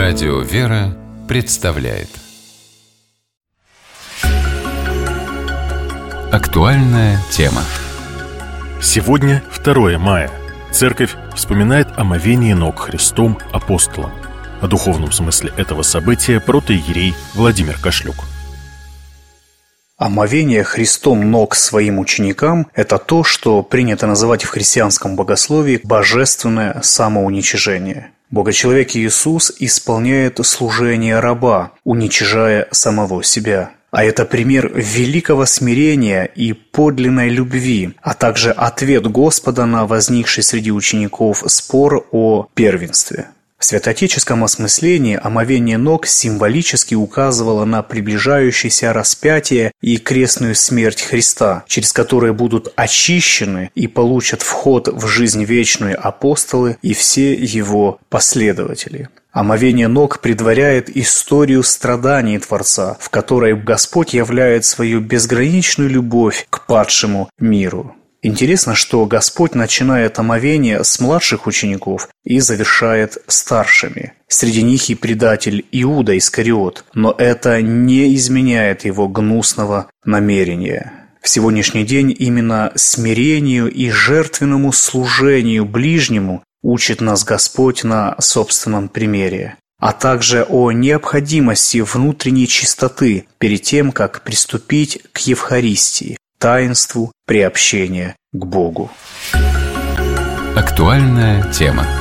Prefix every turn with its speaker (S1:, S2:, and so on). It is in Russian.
S1: Радио «Вера» представляет актуальная тема.
S2: Сегодня 2 мая. Церковь вспоминает омовение ног Христом апостолам. О духовном смысле этого события протоиерей Владимир Кашлюк.
S3: Омовение Христом ног своим ученикам – это то, что принято называть в христианском богословии божественное самоуничижение. Богочеловек Иисус исполняет служение раба, уничижая самого себя. А это пример великого смирения и подлинной любви, а также ответ Господа на возникший среди учеников спор о первенстве. В святоотеческом осмыслении омовение ног символически указывало на приближающееся распятие и крестную смерть Христа, через которые будут очищены и получат вход в жизнь вечную апостолы и все его последователи. Омовение ног предваряет историю страданий Творца, в которой Господь являет свою безграничную любовь к падшему миру. Интересно, что Господь начинает омовение с младших учеников и завершает старшими. Среди них и предатель Иуда Искариот, но это не изменяет его гнусного намерения. В сегодняшний день именно смирению и жертвенному служению ближнему учит нас Господь на собственном примере, а также о необходимости внутренней чистоты перед тем, как приступить к Евхаристии, таинству приобщения к Богу.
S1: Актуальная тема.